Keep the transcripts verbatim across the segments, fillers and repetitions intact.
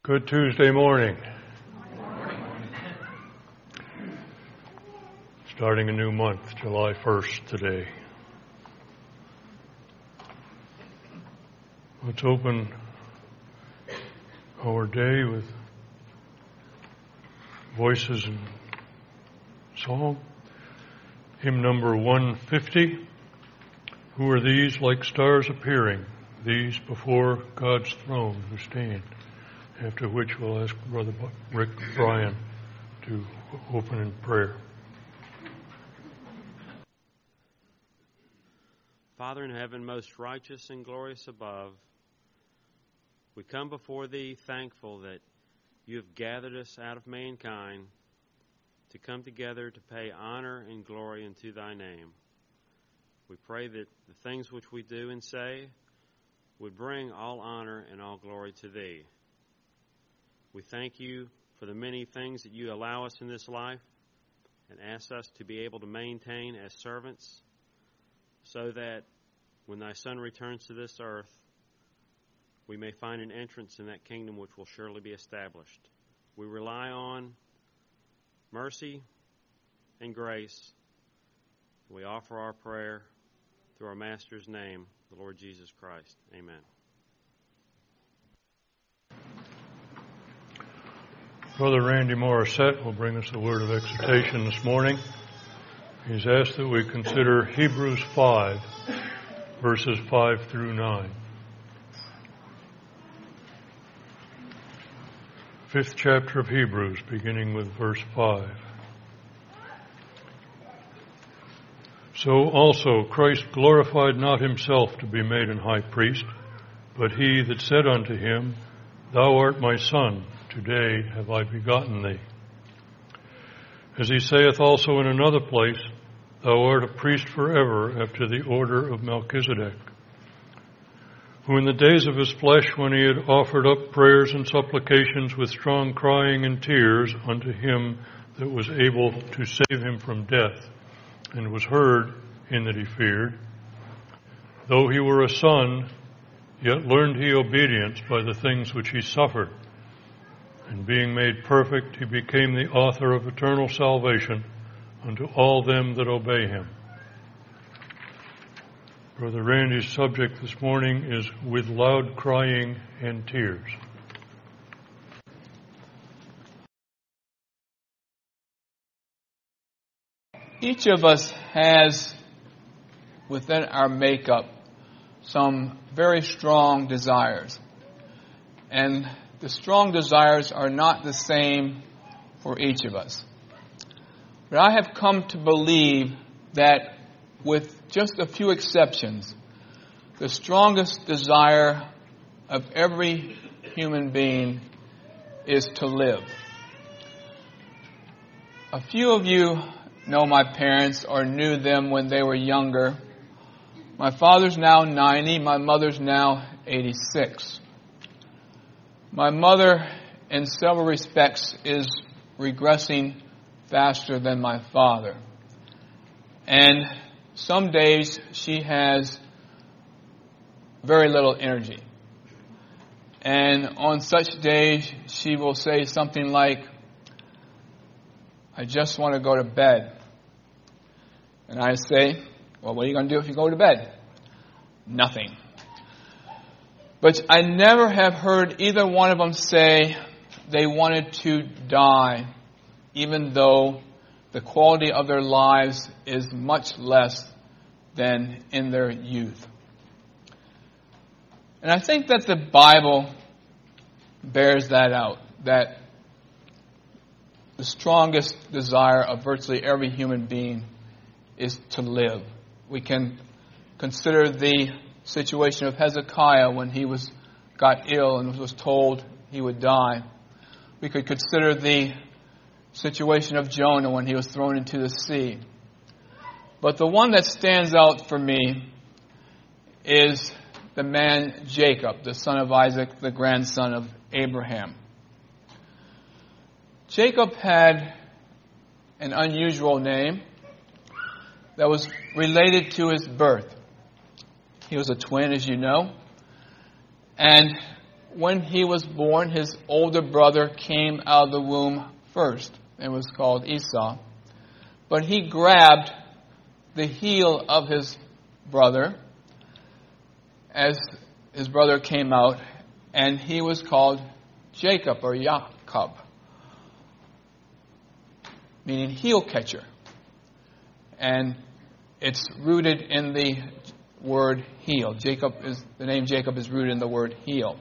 Good Tuesday morning. Starting a new month, July first today. Let's open our day with voices and song. Hymn number one fifty. Who are these like stars appearing, these before God's throne who stand? After which we'll ask Brother Rick Bryan to open in prayer. Father in heaven, most righteous and glorious above, we come before Thee thankful that You have gathered us out of mankind to come together to pay honor and glory unto Thy name. We pray that the things which we do and say would bring all honor and all glory to Thee. We thank You for the many things that You allow us in this life and ask us to be able to maintain as servants so that when Thy Son returns to this earth, we may find an entrance in that kingdom which will surely be established. We rely on mercy and grace. We offer our prayer through our Master's name, the Lord Jesus Christ. Amen. Brother Randy Morissette will bring us the word of exhortation this morning. He's asked that we consider Hebrews five, verses five through nine. Fifth chapter of Hebrews, beginning with verse five. So also Christ glorified not himself to be made an high priest, but he that said unto him, Thou art my Son, today have I begotten thee. As he saith also in another place, Thou art a priest forever after the order of Melchizedek, who in the days of his flesh, when he had offered up prayers and supplications with strong crying and tears unto him that was able to save him from death, and was heard in that he feared, though he were a son, yet learned he obedience by the things which he suffered. And being made perfect, he became the author of eternal salvation unto all them that obey him. Brother Randy's subject this morning is with loud crying and tears. Each of us has within our makeup some very strong desires. And the strong desires are not the same for each of us. But I have come to believe that with just a few exceptions, the strongest desire of every human being is to live. A few of you know my parents or knew them when they were younger. My father's now ninety, my mother's now eighty-six. My mother, in several respects, is regressing faster than my father. And some days she has very little energy. And on such days she will say something like, I just want to go to bed. And I say, well, what are you going to do if you go to bed? Nothing. But I never have heard either one of them say they wanted to die, even though the quality of their lives is much less than in their youth. And I think that the Bible bears that out, that the strongest desire of virtually every human being is to live. We can consider the situation of Hezekiah when he was got ill and was told he would die. We could consider the situation of Jonah when he was thrown into the sea. But the one that stands out for me is the man Jacob, the son of Isaac, the grandson of Abraham. Jacob had an unusual name that was related to his birth. He was a twin, as you know. And when he was born, his older brother came out of the womb first and was called Esau. But he grabbed the heel of his brother as his brother came out, and he was called Jacob or Jacob, meaning heel catcher. And it's rooted in the word heel. Jacob is the name Jacob is rooted in the word heel.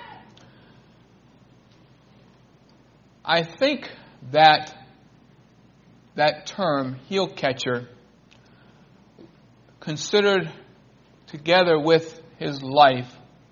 I think that that term, heel catcher, considered together with his life,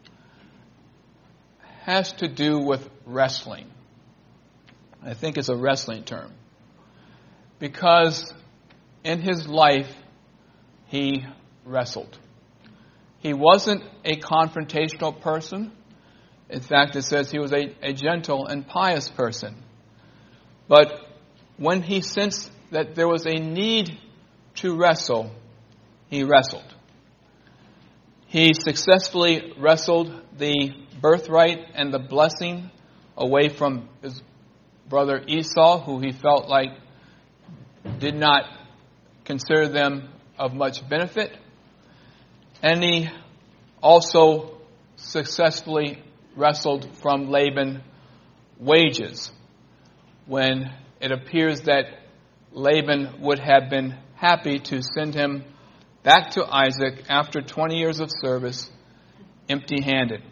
has to do with wrestling. I think it's a wrestling term. Because in his life, he wrestled. He wasn't a confrontational person. In fact, it says he was a, a gentle and pious person. But when he sensed that there was a need to wrestle, he wrestled. He successfully wrestled the birthright and the blessing away from his brother Esau, who he felt like did not consider them of much benefit. And he also successfully wrestled from Laban wages, when it appears that Laban would have been happy to send him back to Isaac after twenty years of service, empty-handed.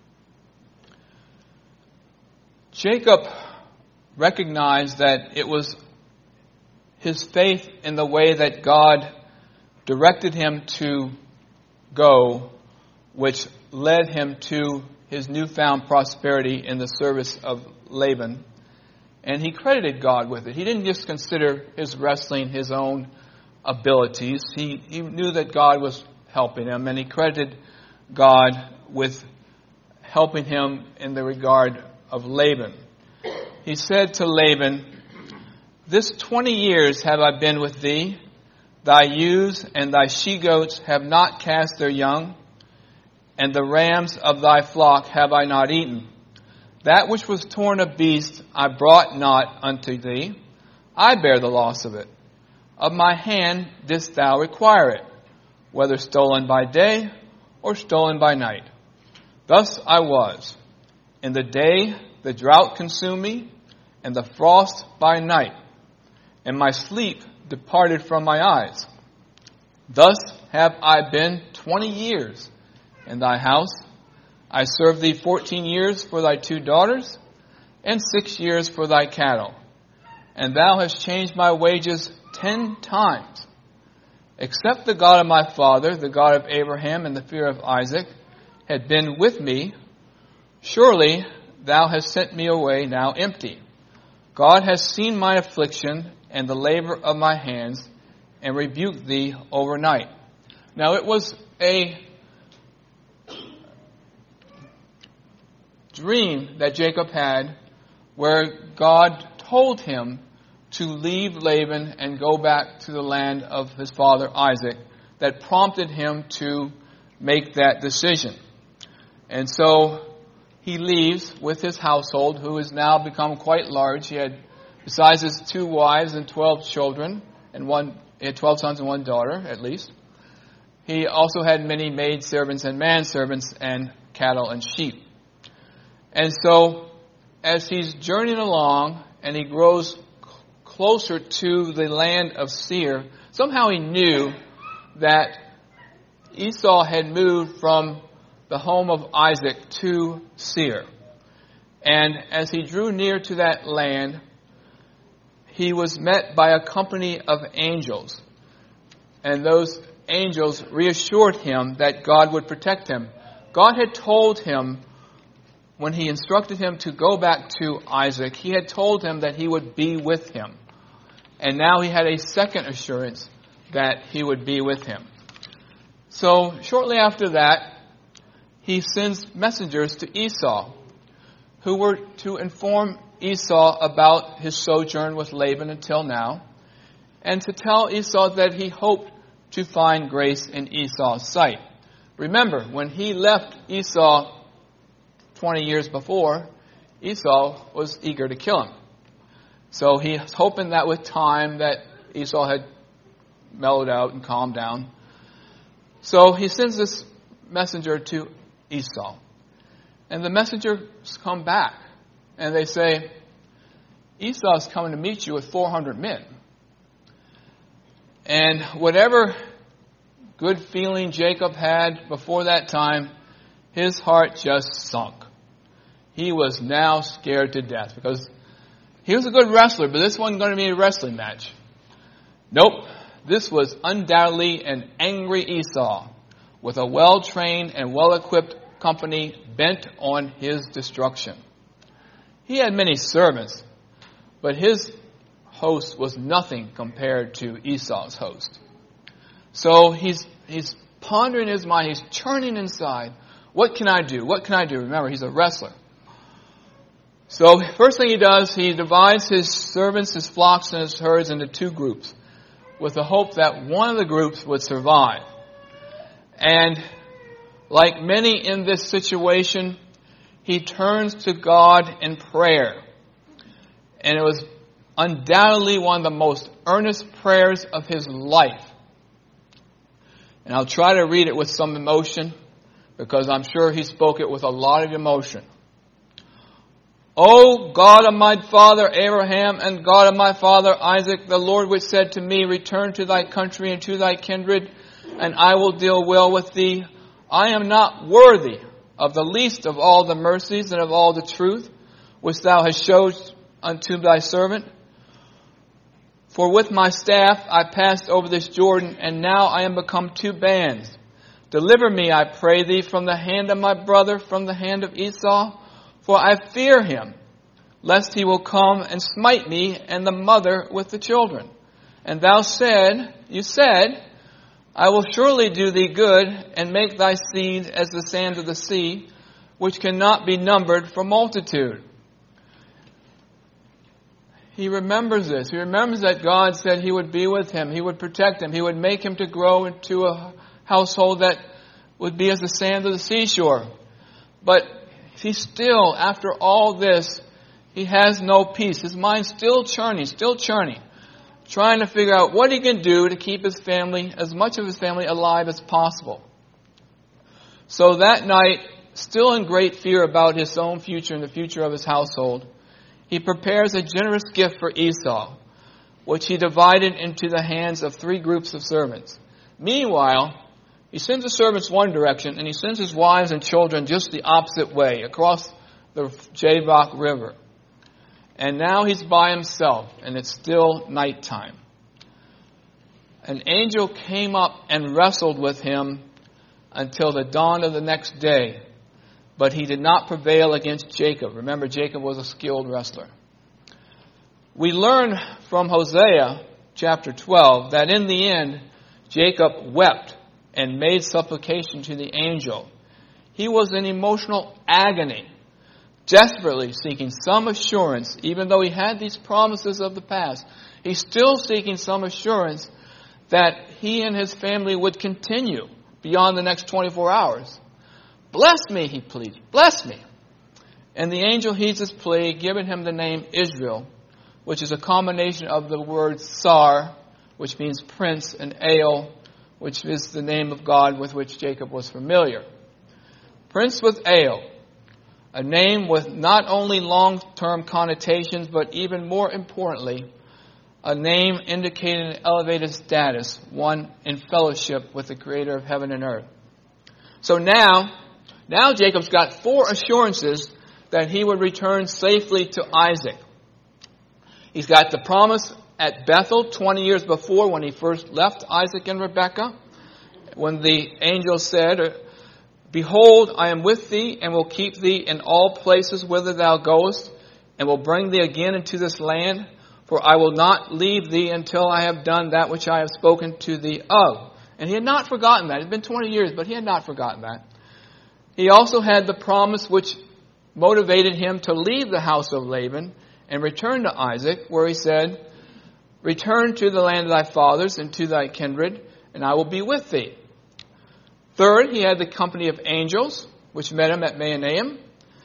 Jacob recognized that it was his faith in the way that God directed him to go, which led him to his newfound prosperity in the service of Laban. And he credited God with it. He didn't just consider his wrestling his own abilities. He, he knew that God was helping him, and he credited God with helping him in the regard of Laban. He said to Laban, "This twenty years have I been with thee. Thy ewes and thy she-goats have not cast their young, and the rams of thy flock have I not eaten. That which was torn of beasts I brought not unto thee. I bear the loss of it. Of my hand didst thou require it, whether stolen by day or stolen by night. Thus I was. In the day the drought consumed me, and the frost by night, and my sleep departed from my eyes. Thus have I been twenty years in thy house. I served thee fourteen years for thy two daughters, and six years for thy cattle. And thou hast changed my wages ten times. Except the God of my father, the God of Abraham and the fear of Isaac, had been with me, surely thou hast sent me away now empty. God has seen my affliction and the labor of my hands, and rebuked thee overnight." Now it was a dream that Jacob had where God told him to leave Laban and go back to the land of his father Isaac, that prompted him to make that decision. And so he leaves with his household, who has now become quite large. He had, besides his two wives and twelve children, and one, he had twelve sons and one daughter, at least. He also had many maidservants and manservants and cattle and sheep. And so, as he's journeying along and he grows c- closer to the land of Seir, somehow he knew that Esau had moved from the home of Isaac to Seir. And as he drew near to that land, he was met by a company of angels. And those angels reassured him that God would protect him. God had told him, when he instructed him to go back to Isaac, he had told him that he would be with him. And now he had a second assurance that he would be with him. So shortly after that, he sends messengers to Esau, who were to inform Esau about his sojourn with Laban until now, and to tell Esau that he hoped to find grace in Esau's sight. Remember, when he left Esau twenty years before, Esau was eager to kill him. So he's hoping that with time that Esau had mellowed out and calmed down. So he sends this messenger to Esau. And the messengers come back and they say, Esau's coming to meet you with four hundred men. And whatever good feeling Jacob had before that time, his heart just sunk. He was now scared to death because he was a good wrestler, but this wasn't going to be a wrestling match. Nope. This was undoubtedly an angry Esau with a well-trained and well-equipped company bent on his destruction. He had many servants, but his host was nothing compared to Esau's host. So he's he's pondering in his mind, he's churning inside. What can I do? What can I do? Remember, he's a wrestler. So first thing he does, he divides his servants, his flocks, and his herds into two groups with the hope that one of the groups would survive. And like many in this situation, he turns to God in prayer. And it was undoubtedly one of the most earnest prayers of his life. And I'll try to read it with some emotion because I'm sure he spoke it with a lot of emotion. O God of my father Abraham and God of my father Isaac, the Lord which said to me, return to thy country and to thy kindred, and I will deal well with thee. I am not worthy of the least of all the mercies and of all the truth which thou hast showed unto thy servant. For with my staff I passed over this Jordan, and now I am become two bands. Deliver me, I pray thee, from the hand of my brother, from the hand of Esau, for I fear him, lest he will come and smite me and the mother with the children. And thou said, you said, I will surely do thee good, and make thy seed as the sand of the sea, which cannot be numbered for multitude. He remembers this. He remembers that God said he would be with him. He would protect him. He would make him to grow into a household that would be as the sand of the seashore. But he still, after all this, he has no peace. His mind's still churning, still churning, trying to figure out what he can do to keep his family, as much of his family, alive as possible. So that night, still in great fear about his own future and the future of his household, he prepares a generous gift for Esau, which he divided into the hands of three groups of servants. Meanwhile, he sends the servants one direction, and he sends his wives and children just the opposite way, across the Jabbok River. And now he's by himself, and it's still nighttime. An angel came up and wrestled with him until the dawn of the next day. But he did not prevail against Jacob. Remember, Jacob was a skilled wrestler. We learn from Hosea chapter twelve that in the end, Jacob wept and made supplication to the angel. He was in emotional agony, desperately seeking some assurance, even though he had these promises of the past. He's still seeking some assurance that he and his family would continue beyond the next twenty-four hours. Bless me, he pleads. Bless me. And the angel heeds his plea, giving him the name Israel, which is a combination of the word Sar, which means prince, and El, which is the name of God with which Jacob was familiar. Prince with El, a name with not only long-term connotations, but even more importantly, a name indicating an elevated status, one in fellowship with the Creator of heaven and earth. So now, now Jacob's got four assurances that he would return safely to Isaac. He's got the promise at Bethel twenty years before when he first left Isaac and Rebekah, when the angel said, Behold, I am with thee and will keep thee in all places whither thou goest, and will bring thee again into this land, for I will not leave thee until I have done that which I have spoken to thee of. And he had not forgotten that. It had been twenty years, but he had not forgotten that. He also had the promise which motivated him to leave the house of Laban and return to Isaac, where he said, Return to the land of thy fathers and to thy kindred, and I will be with thee. Third, he had the company of angels, which met him at Mahanaim.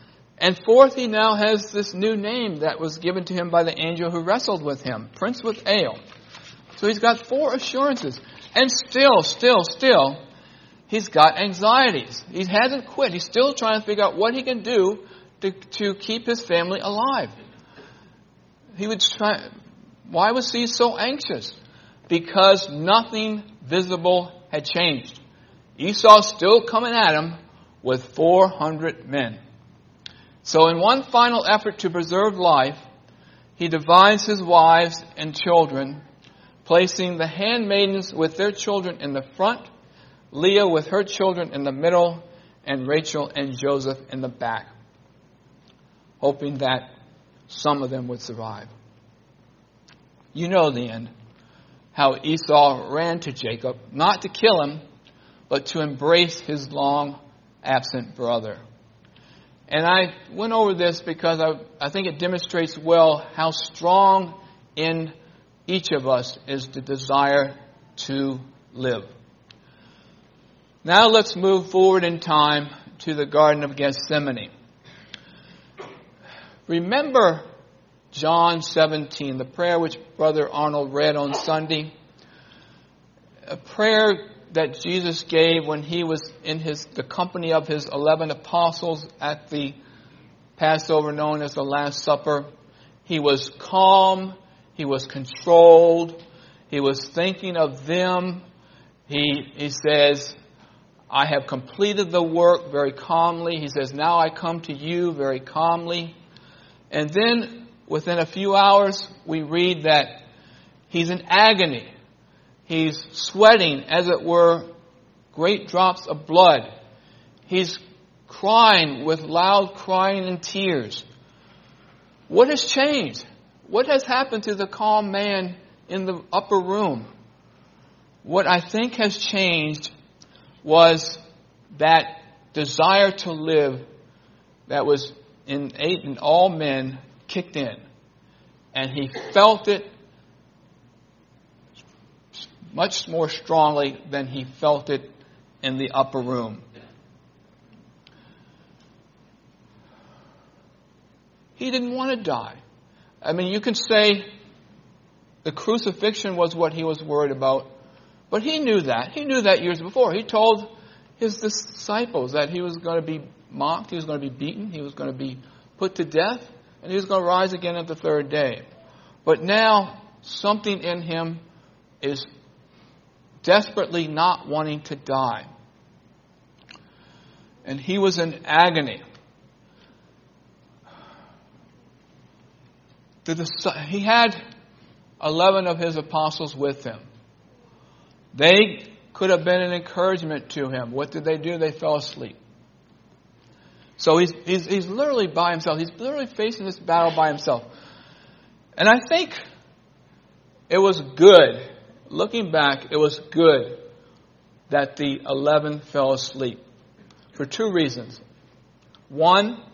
And fourth, he now has this new name that was given to him by the angel who wrestled with him, Prince with Ale. So he's got four assurances. And still, still, still, he's got anxieties. He hasn't quit. He's still trying to figure out what he can do to, to keep his family alive. He would try. Why was he so anxious? Because nothing visible had changed. Esau's still coming at him with four hundred men. So in one final effort to preserve life, he divides his wives and children, placing the handmaidens with their children in the front, Leah with her children in the middle, and Rachel and Joseph in the back, hoping that some of them would survive. You know the end. How Esau ran to Jacob, not to kill him, but to embrace his long absent brother. And I went over this because I, I think it demonstrates well how strong in each of us is the desire to live. Now let's move forward in time to the Garden of Gethsemane. Remember John seventeen, the prayer which Brother Arnold read on Sunday. A prayer that Jesus gave when he was in his the company of his eleven apostles at the Passover known as the Last Supper. He was calm. He was controlled. He was thinking of them. He, he says, I have completed the work very calmly. He says, now I come to you very calmly. And then within a few hours, we read that he's in agony. He's sweating, as it were, great drops of blood. He's crying with loud crying and tears. What has changed? What has happened to the calm man in the upper room? What I think has changed was that desire to live that was innate in all men kicked in. And he felt it much more strongly than he felt it in the upper room. He didn't want to die. I mean, you can say the crucifixion was what he was worried about, but he knew that. He knew that years before. He told his disciples that he was going to be mocked, he was going to be beaten, he was going to be put to death, and he was going to rise again at the third day. But now, something in him is desperately not wanting to die. And he was in agony. He had eleven of his apostles with him. They could have been an encouragement to him. What did they do? They fell asleep. So he's, he's, he's literally by himself. He's literally facing this battle by himself. And I think it was good, looking back, it was good that the eleven fell asleep for two reasons. One,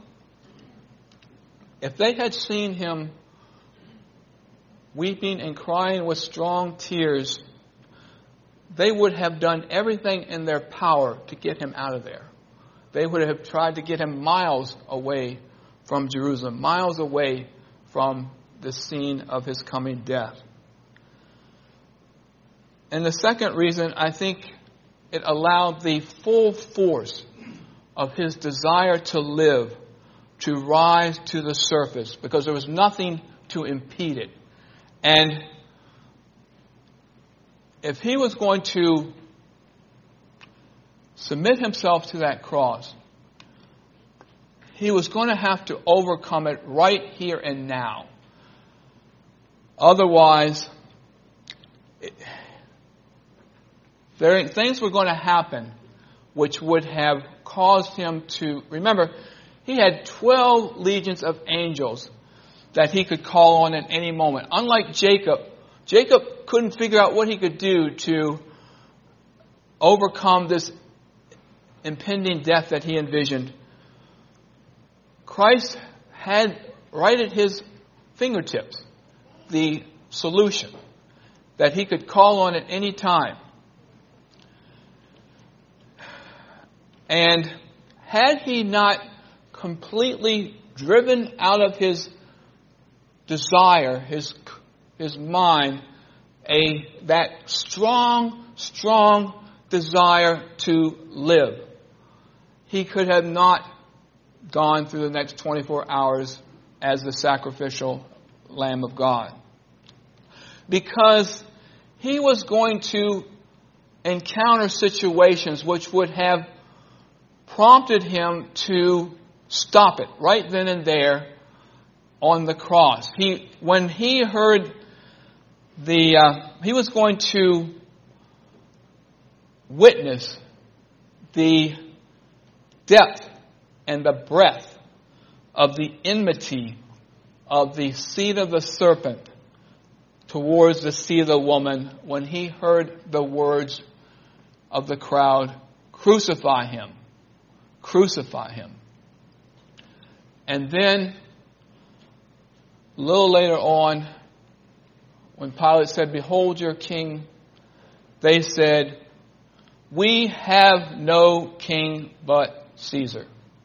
if they had seen him weeping and crying with strong tears, they would have done everything in their power to get him out of there. They would have tried to get him miles away from Jerusalem, miles away from the scene of his coming death. And the second reason, I think it allowed the full force of his desire to live to rise to the surface, because there was nothing to impede it. And if he was going to submit himself to that cross, he was going to have to overcome it right here and now. Otherwise, it, there, things were going to happen which would have caused him to... Remember, he had twelve legions of angels that he could call on at any moment. Unlike Jacob, Jacob couldn't figure out what he could do to overcome this impending death that he envisioned. Christ had right at his fingertips the solution that he could call on at any time. And had he not completely driven out of his desire, his his mind, a that strong, strong desire to live. He could have not gone through the next twenty-four hours as the sacrificial Lamb of God. Because he was going to encounter situations which would have prompted him to stop it right then and there on the cross. He, when he heard the, uh, he was going to witness the depth and the breadth of the enmity of the seed of the serpent towards the seed of the woman when he heard the words of the crowd, "Crucify him, crucify him." And then, a little later on, when Pilate said, "Behold your king," they said, "We have no king but Caesar."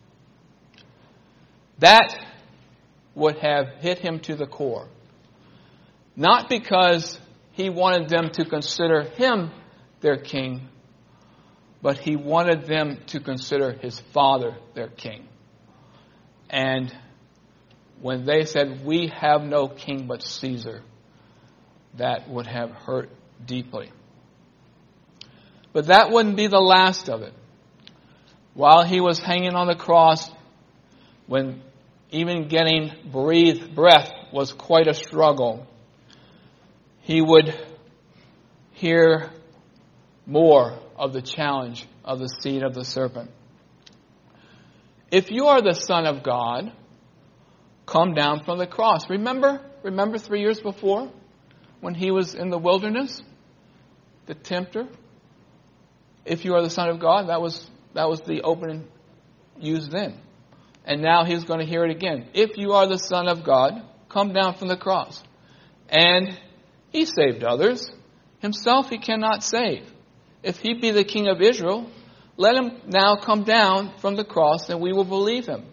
That would have hit him to the core. Not because he wanted them to consider him their king, but he wanted them to consider his father their king. And when they said, "We have no king but Caesar," that would have hurt deeply. But that wouldn't be the last of it. While he was hanging on the cross, when even getting breathe, breath was quite a struggle, he would hear more of the challenge of the seed of the serpent. "If you are the Son of God, come down from the cross." Remember, remember three years before when he was in the wilderness, the tempter? "If you are the Son of God," that was that was the opening used then. And now he's going to hear it again. "If you are the Son of God, come down from the cross." And he saved others. Himself he cannot save. If he be the King of Israel, let him now come down from the cross and we will believe him.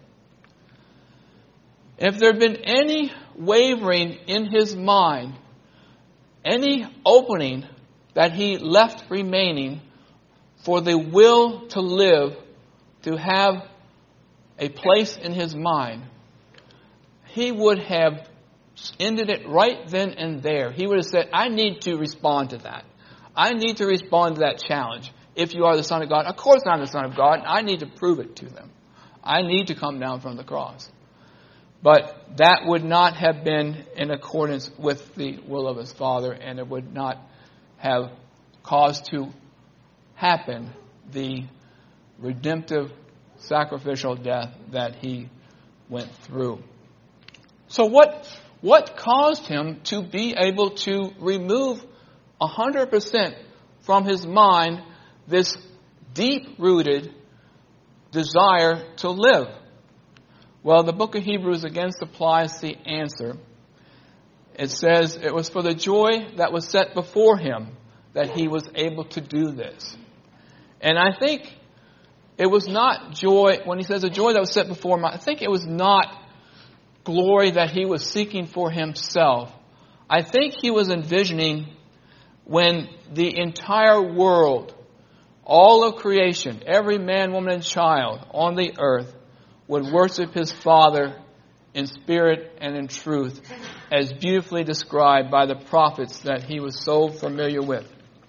If there had been any wavering in his mind, any opening that he left remaining for the will to live, to have a place in his mind, he would have ended it right then and there. He would have said, "I need to respond to that. I need to respond to that challenge. If you are the Son of God, of course I'm the Son of God. I need to prove it to them. I need to come down from the cross." But that would not have been in accordance with the will of his Father, and it would not have caused to happen the redemptive sacrificial death that he went through. So what, what caused him to be able to remove one hundred percent from his mind this deep-rooted desire to live? Well, the book of Hebrews again supplies the answer. It says it was for the joy that was set before him that he was able to do this. And I think it was not joy, when he says the joy that was set before him, I think it was not glory that he was seeking for himself. I think he was envisioning when the entire world, all of creation, every man, woman, and child on the earth would worship his Father in spirit and in truth, as beautifully described by the prophets that he was so familiar with.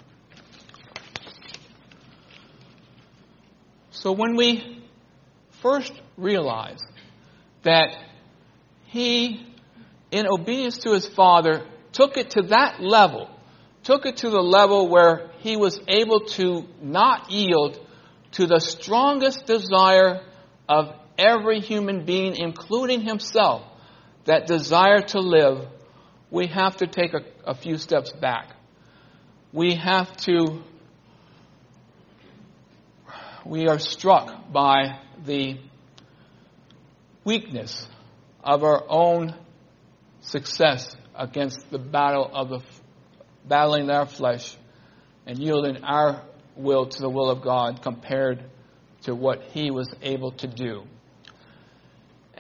So when we first realize that he, in obedience to his Father, took it to that level, took it to the level where he was able to not yield to the strongest desire of every human being, including himself, that desire to live, we have to take a, a few steps back. We have to, we are struck by the weakness of our own success against the battle of the battling our flesh and yielding our will to the will of God compared to what he was able to do.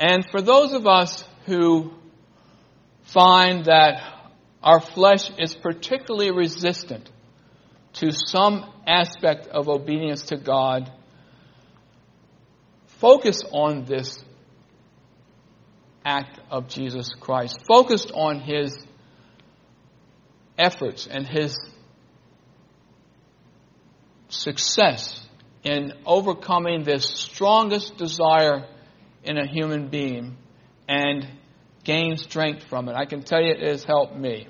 And for those of us who find that our flesh is particularly resistant to some aspect of obedience to God, focus on this act of Jesus Christ. Focus on His efforts and His success in overcoming this strongest desire in a human being and gain strength from it. I can tell you it has helped me.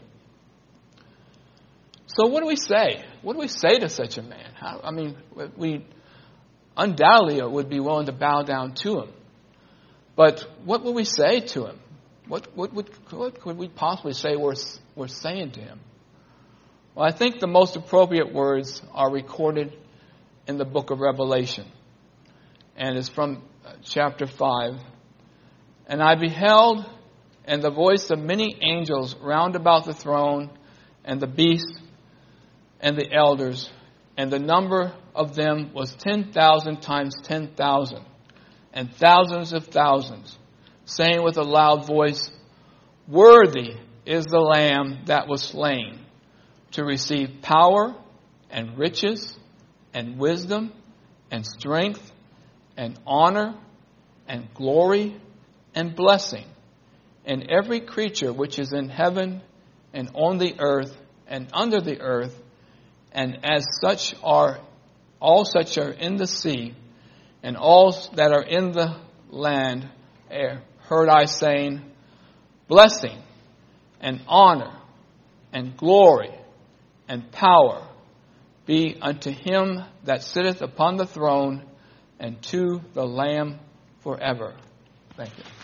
So what do we say? What do we say to such a man? How, I mean, we undoubtedly would be willing to bow down to him. But what would we say to him? What, what, what, what could we possibly say we're, we're saying to him? Well, I think the most appropriate words are recorded in the book of Revelation. And it's from chapter five. And I beheld, and the voice of many angels round about the throne, and the beast, and the elders, and the number of them was ten thousand times ten thousand, and thousands of thousands, saying with a loud voice, Worthy is the Lamb that was slain, to receive power, and riches, and wisdom, and strength, and honor, and glory, and blessing. And every creature which is in heaven, and on the earth, and under the earth, and as such are, all such are in the sea, and all that are in the land, heard I saying, Blessing, and honor, and glory, and power be unto Him that sitteth upon the throne, and to the Lamb forever. Thank you.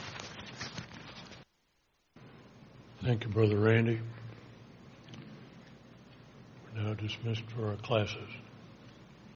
Thank you, Brother Randy. We're now dismissed for our classes.